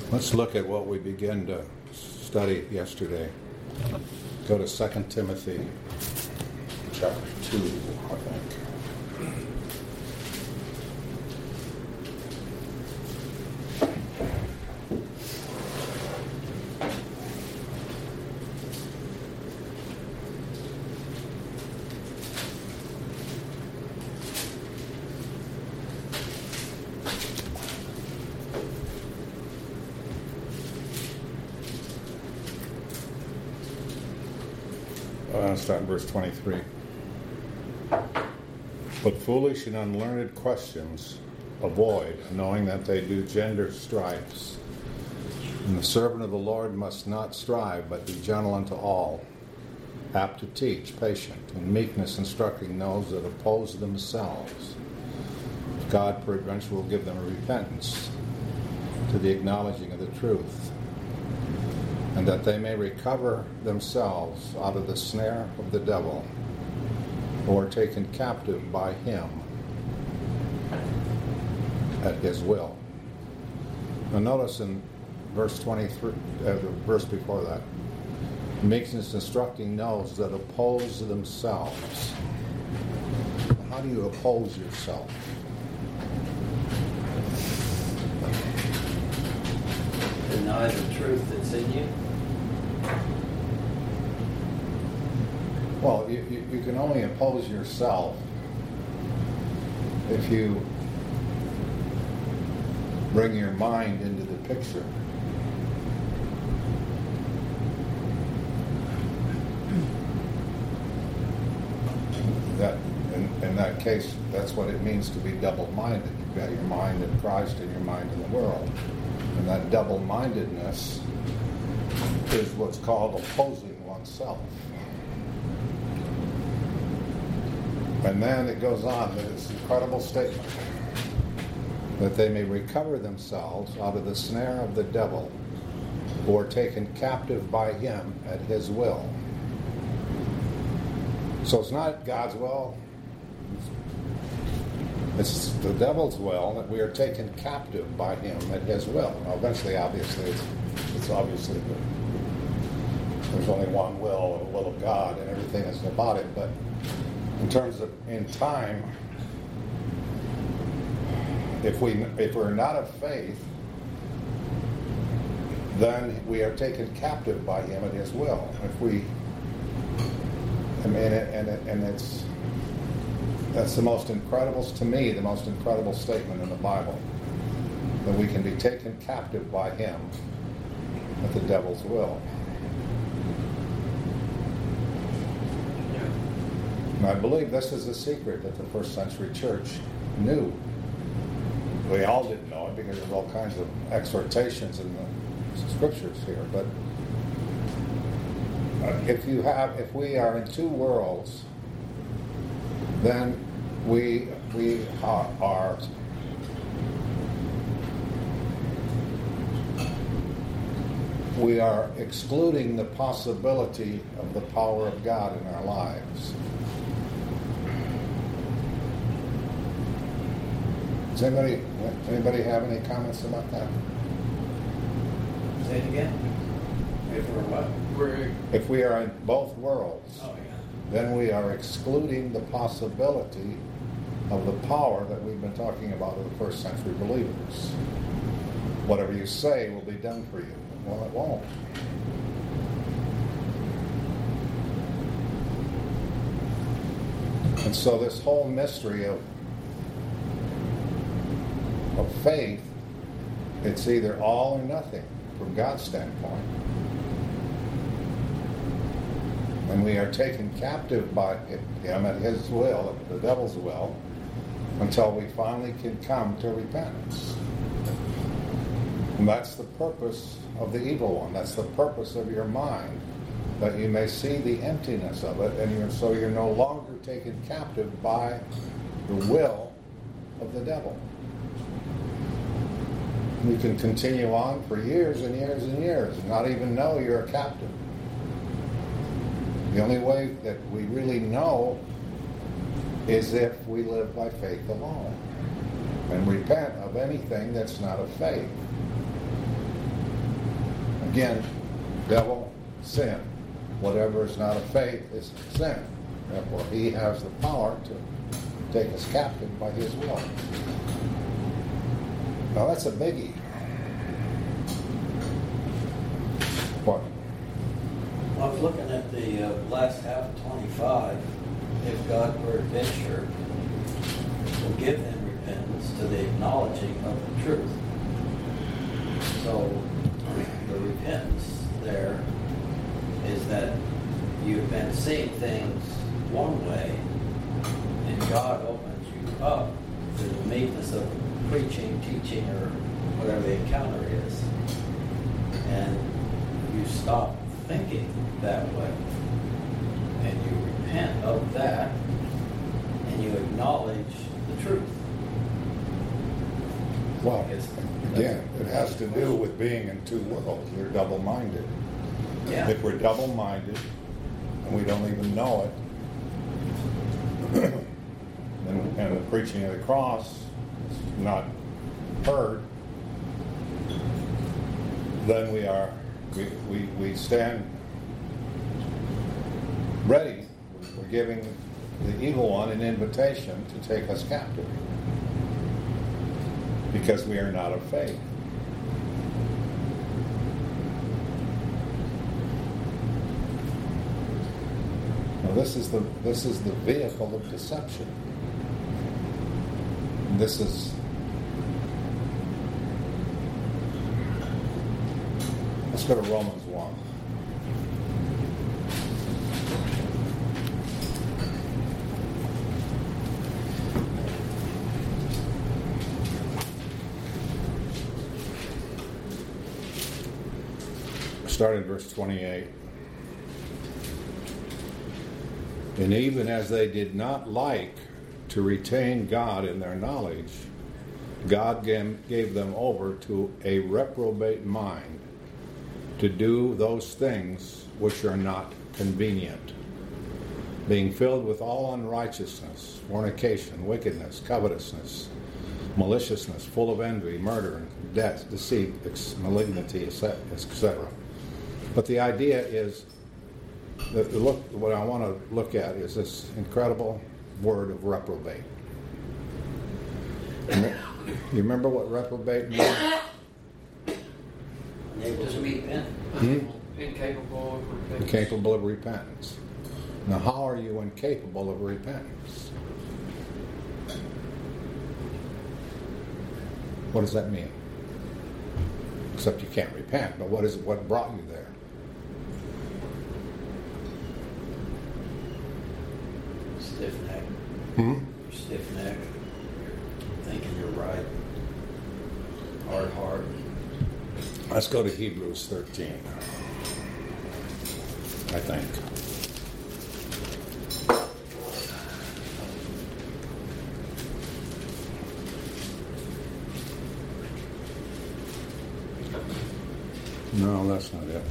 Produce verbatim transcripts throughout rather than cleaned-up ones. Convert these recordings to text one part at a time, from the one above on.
Let's look at what we began to study yesterday. Go to Second Timothy chapter two, I think. Uh, start in verse twenty-three. But foolish and unlearned questions avoid, knowing that they do gender strifes. And the servant of the Lord must not strive, but be gentle unto all, apt to teach, patient, in meekness instructing those that oppose themselves. God peradventure will give them a repentance to the acknowledging of the truth, and that they may recover themselves out of the snare of the devil, who are taken captive by him at his will. Now notice in verse twenty-three, uh, the verse before that, meekness instructing those that oppose themselves. How do you oppose yourself? Deny the truth that's in you. Well, you, you, you can only oppose yourself if you bring your mind into the picture. That, in, in that case, that's what it means to be double-minded. You've got your mind in Christ and your mind in the world. And that double-mindedness is what's called opposing oneself. And then it goes on with this incredible statement, that they may recover themselves out of the snare of the devil, who are taken captive by him at his will. So it's not God's will, it's the devil's will that we are taken captive by him at his will. Now eventually, obviously, it's, it's obviously that there's only one will, the will of God, and everything is about it, but in terms of in time, if we if we're not of faith, then we are taken captive by him at his will. If we, I mean, and and, and it's that's the most incredible, to me, the most incredible statement in the Bible, that we can be taken captive by him at the devil's will. And I believe this is a secret that the first century church knew. We all didn't know it because there's all kinds of exhortations in the scriptures here. But if you have, if we are in two worlds, then we we are, are we are excluding the possibility of the power of God in our lives. Does anybody, anybody have any comments about that? Say it again. If we're what? We're... If we are in both worlds, oh, yeah. then we are excluding the possibility of the power that we've been talking about of the first century believers. Whatever you say will be done for you. Well, it won't. And so this whole mystery of of faith, it's either all or nothing from God's standpoint. And we are taken captive by him at his will, at the devil's will, until we finally can come to repentance. And that's the purpose of the evil one. That's the purpose of your mind, that you may see the emptiness of it, and you're, so you're no longer taken captive by the will of the devil. You can continue on for years and years and years and not even know you're a captive. The only way that we really know is if we live by faith alone and repent of anything that's not of faith. Again, devil, sin. Whatever is not of faith is sin. Therefore, he has the power to take us captive by his will. Now that's a biggie. What? I was looking at the uh, last half of twenty-five. If God were adventure, will give them repentance to the acknowledging of the truth. So the repentance there is that you've been seeing things one way, and God opens you up to the meekness of preaching, teaching, or whatever the encounter is. And you stop thinking that way. And you repent of that, and you acknowledge the truth. Well, again, it has to do with being in two worlds. You're double-minded. Yeah. If we're double-minded and we don't even know it, and, and the preaching of the cross is not heard, then we are we, we, we stand ready. We're giving the evil one an invitation to take us captive because we are not of faith. Now this is the this is the vehicle of deception. This is let's go to Romans one. Start in verse twenty-eight. And even as they did not like to retain God in their knowledge, God gave them over to a reprobate mind to do those things which are not convenient, being filled with all unrighteousness, fornication, wickedness, covetousness, maliciousness, full of envy, murder, death, deceit, malignity, et cetera. But the idea is, that look, what I want to look at is this incredible word of reprobate. You remember what reprobate means? Unable to repent. Hmm? Incapable of repentance. Incapable of repentance. Now, how are you incapable of repentance? What does that mean? Except you can't repent, but what is it? What brought you there? Stiff neck. Hmm? You're stiff neck. You're thinking you're right. Hard heart. Let's go to Hebrews thirteen. I think. No, that's not it.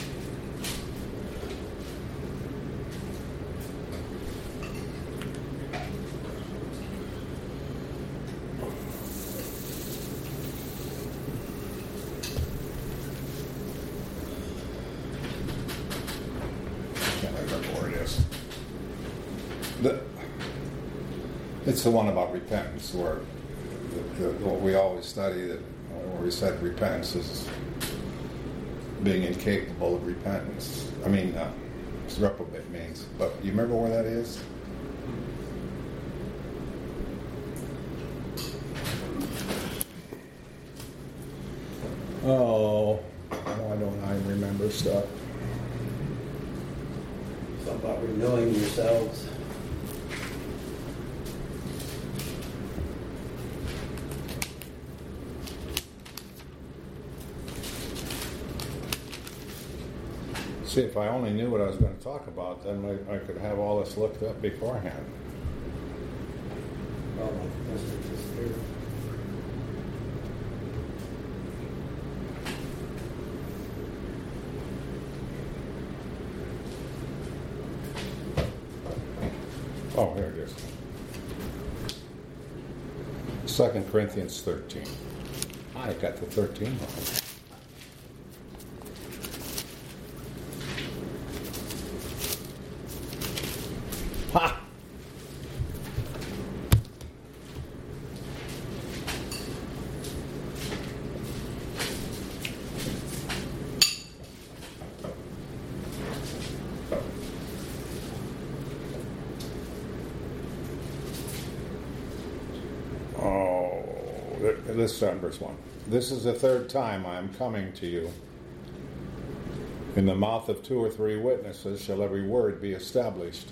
Can't remember where it is. The, it's the one about repentance, where the, the, what we always study, that where we said repentance is being incapable of repentance. I mean, uh, it's reprobate means. But you remember where that is? Oh, why don't I remember stuff? Something about renewing yourselves. See, if I only knew what I was going to talk about, then I, I could have all this looked up beforehand. Oh, that's just here. Oh, here it is. Second Corinthians thirteen. I got the thirteen wrong. let's start in verse one. This is the third time I am coming to you. In the mouth of two or three witnesses shall every word be established.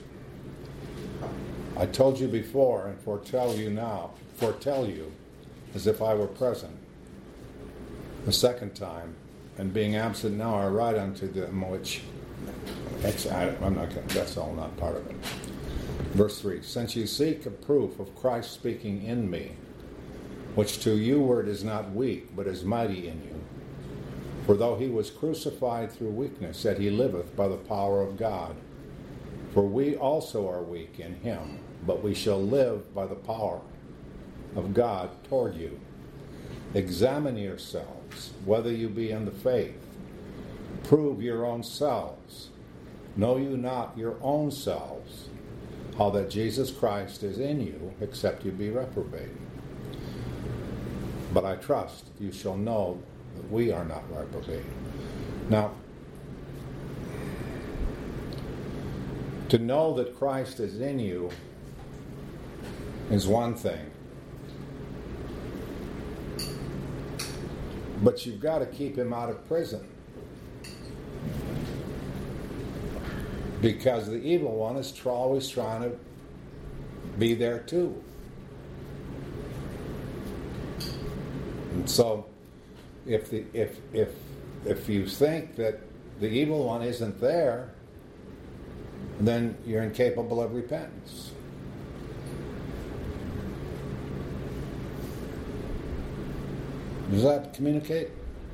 I told you before and foretell you now, foretell you as if I were present. The second time, and being absent now, I write unto them which, I'm not going, that's all not part of it. Verse three, since you seek a proof of Christ speaking in me, which to you word is not weak, but is mighty in you. For though he was crucified through weakness, yet he liveth by the power of God. For we also are weak in him, but we shall live by the power of God toward you. Examine yourselves, whether you be in the faith. Prove your own selves. Know you not your own selves, how that Jesus Christ is in you, except you be reprobate. But I trust you shall know that we are not reprobate. Now, to know that Christ is in you is one thing. But you've got to keep him out of prison. Because the evil one is always trying to be there too. And so, if the if if if you think that the evil one isn't there, then you're incapable of repentance. Does that communicate?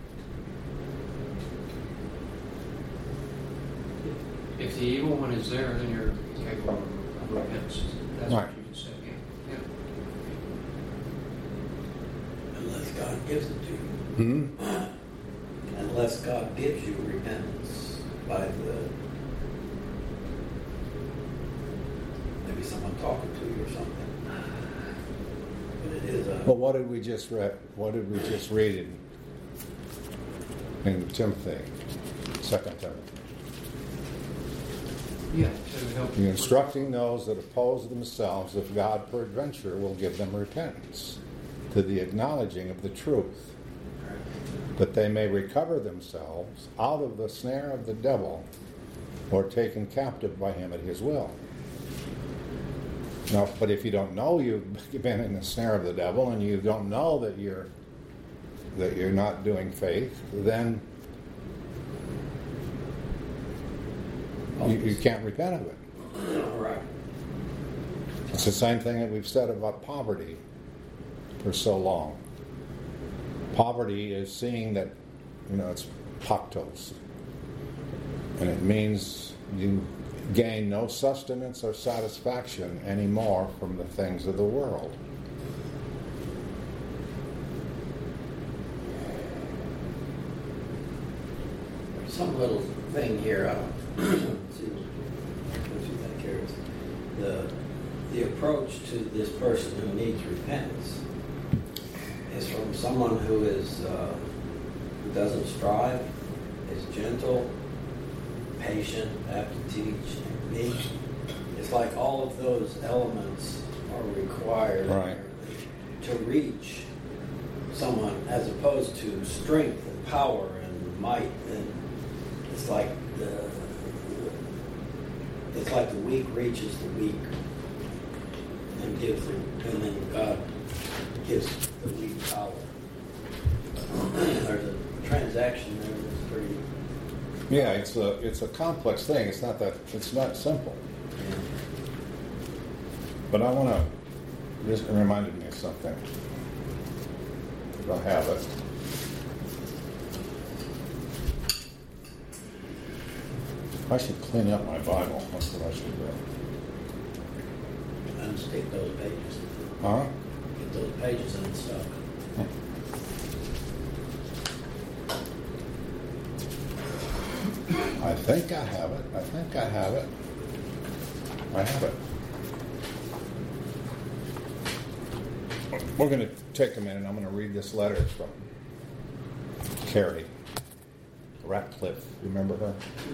If the evil one is there, then you're capable of repentance. That's right. What you just said. Yeah. Yeah. Unless God gives it to you. Hmm? Unless God gives you repentance by the maybe someone talking to you or something. But it is a Well, what did we just read? What did we just read in, in Timothy, Second Timothy? Yeah, to help. You're instructing those that oppose themselves, if God peradventure will give them repentance to the acknowledging of the truth, that they may recover themselves out of the snare of the devil, or taken captive by him at his will. Now, but if you don't know you've been in the snare of the devil, and you don't know that you're that you're not doing faith, then you, you can't repent of it. right. It's the same thing that we've said about poverty for so long. Poverty is seeing that, you know, it's paktos. And it means you gain no sustenance or satisfaction anymore from the things of the world. Some little thing here. Uh, let's see what you think here is the the approach to this person who needs repentance is from someone who is uh, who doesn't strive, is gentle, patient, apt to teach, and meek. It's like all of those elements are required Right. to reach someone, as opposed to strength and power and might. And it's like the it's like the weak reaches the weak and gives them, and then God gives the weak power. There's a transaction there that's pretty. Yeah, it's a it's a complex thing. It's not that it's not simple. Yeah. But I want to. This reminded me of something. If I have it. I should clean up my Bible. That's what I should do. Unstick those pages. Huh? Get those pages unstuck. I think I have it. I think I have it. I have it. We're going to take a minute. I'm going to read this letter from Carrie Ratcliffe. Remember her?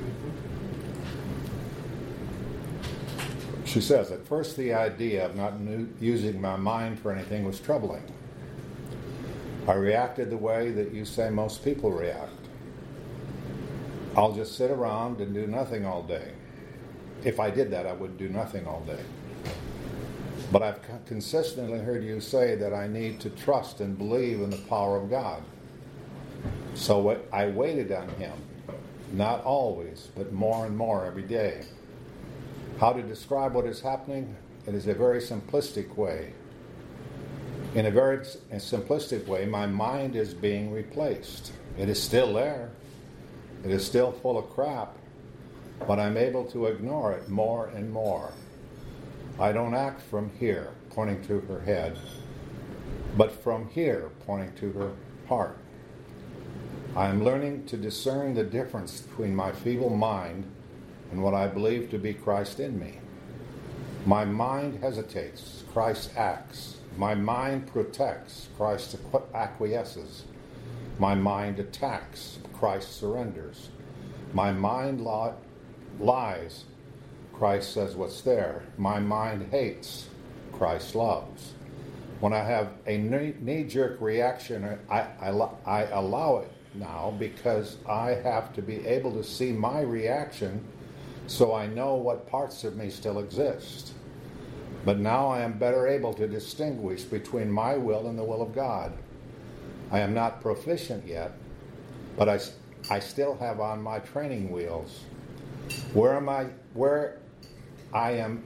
She says, at first the idea of not nu- using my mind for anything was troubling. I reacted the way that you say most people react. I'll just sit around and do nothing all day. If I did that, I would do nothing all day. But I've consistently heard you say that I need to trust and believe in the power of God. So what I waited on Him, not always, but more and more every day. How to describe what is happening? It is a very simplistic way. In a very simplistic way, my mind is being replaced. It is still there. It is still full of crap, but I'm able to ignore it more and more. I don't act from here, pointing to her head, but from here, pointing to her heart. I am learning to discern the difference between my feeble mind and what I believe to be Christ in me. My mind hesitates, Christ acts. My mind protects, Christ acquiesces. My mind attacks, Christ surrenders. My mind li- lies, Christ says what's there. My mind hates, Christ loves. When I have a knee-jerk reaction, I, I, I allow it now because I have to be able to see my reaction so I know what parts of me still exist. But now I am better able to distinguish between my will and the will of God. I am not proficient yet, but I, I still have on my training wheels. Where am I? Where I am?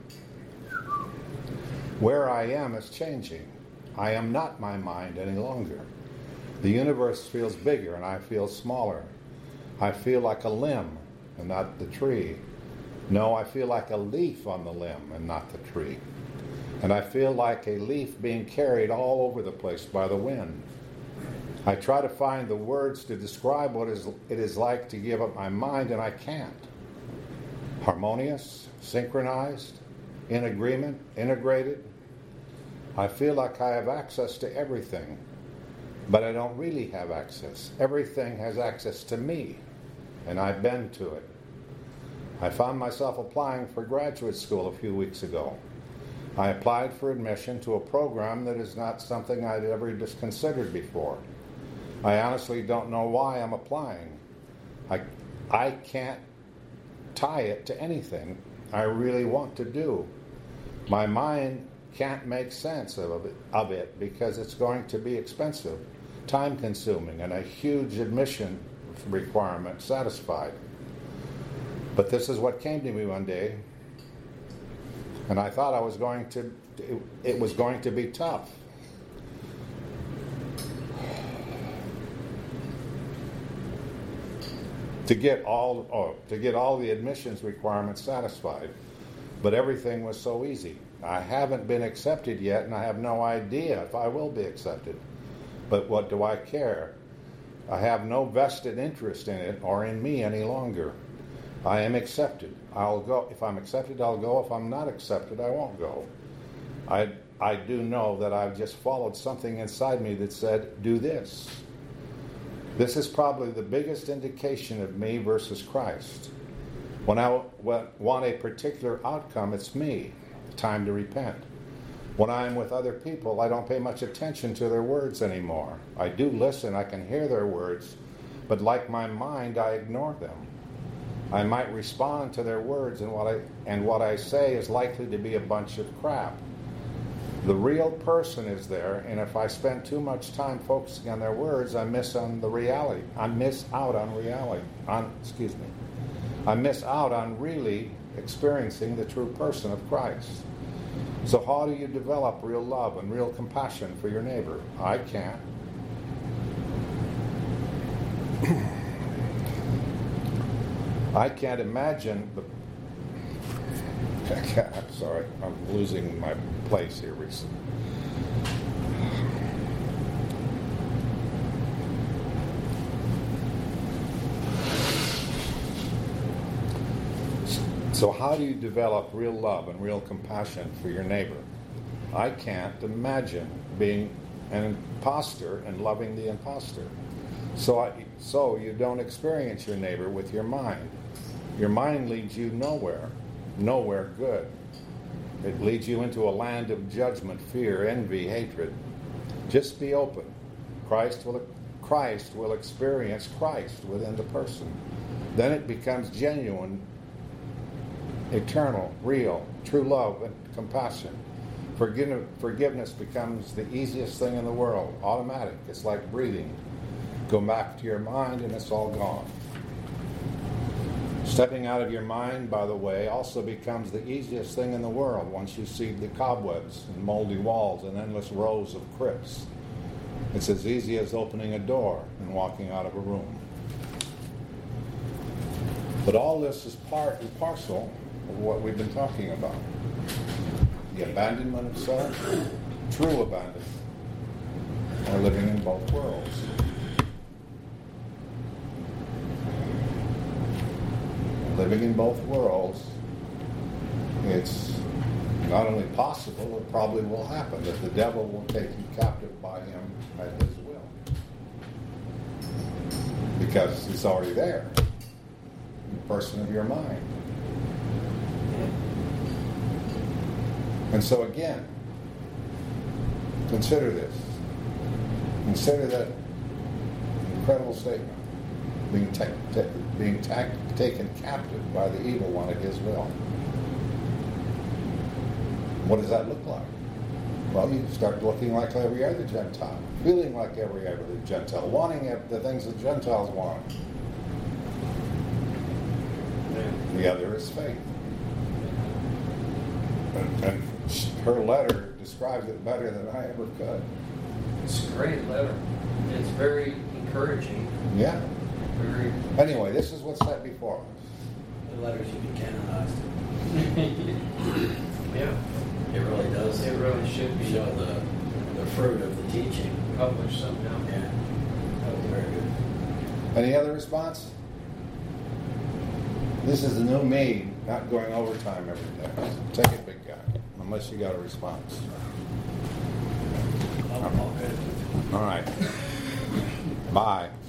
Where I am is changing. I am not my mind any longer. The universe feels bigger and I feel smaller. I feel like a limb and not the tree. No, I feel like a leaf on the limb and not the tree. And I feel like a leaf being carried all over the place by the wind. I try to find the words to describe what is, it is like to give up my mind, and I can't. Harmonious, synchronized, in agreement, integrated. I feel like I have access to everything, but I don't really have access. Everything has access to me, and I bend to it. I found myself applying for graduate school a few weeks ago. I applied for admission to a program that is not something I'd ever just considered before. I honestly don't know why I'm applying. I, I can't tie it to anything I really want to do. My mind can't make sense of it, of it because it's going to be expensive, time-consuming, and a huge admission requirement satisfied. But this is what came to me one day, and I thought I was going to, it was going to be tough. To get all, oh, to get all the admissions requirements satisfied, but everything was so easy. I haven't been accepted yet, and I have no idea if I will be accepted. But what do I care? I have no vested interest in it or in me any longer. I am accepted. I'll go. If I'm accepted, I'll go. If I'm not accepted, I won't go. I, I do know that I've just followed something inside me that said, do this. This is probably the biggest indication of me versus Christ. When I want a particular outcome, it's me. Time to repent. When I'm with other people, I don't pay much attention to their words anymore. I do listen. I can hear their words. But like my mind, I ignore them. I might respond to their words, and what I and what I say is likely to be a bunch of crap. The real person is there, and if I spend too much time focusing on their words, I miss on the reality. I miss out on reality. On excuse me. I miss out on really experiencing the true person of Christ. So how do you develop real love and real compassion for your neighbor? I can't. I can't imagine the... I'm sorry, I'm losing my place here recently. So how do you develop real love and real compassion for your neighbor? I can't imagine being an imposter and loving the imposter. So, I, so you don't experience your neighbor with your mind. Your mind leads you nowhere, nowhere good. It leads you into a land of judgment, fear, envy, hatred. Just be open. Christ will Christ will experience Christ within the person. Then it becomes genuine, eternal, real, true love and compassion. Forgive, forgiveness becomes the easiest thing in the world, automatic. It's like breathing. Go back to your mind and it's all gone. Stepping out of your mind, by the way, also becomes the easiest thing in the world once you see the cobwebs and moldy walls and endless rows of crypts. It's as easy as opening a door and walking out of a room. But all this is part and parcel of what we've been talking about. The abandonment of self, true abandonment, or living in both worlds. Living in both worlds, it's not only possible, it probably will happen that the devil will take you captive by him at his will. Because it's already there, in the person of your mind. And so again, consider this. Consider that incredible statement. Being, ta- ta- being ta- taken captive by the evil one at his will. What does that look like? Well, you start looking like every other Gentile, feeling like every other Gentile, wanting the things that Gentiles want. The other is faith. And, and her letter describes it better than I ever could. It's a great letter. It's very encouraging. Yeah. Very. Anyway, this is what's set before us. The letter should be canonized. Yeah. It really does. It really should be. Show the, the fruit of the teaching. Published somehow. Yeah. That was very good. Any other response? This is the new me, not going overtime every day. Take it, big guy, unless you got a response. I'm all good. All right. Bye.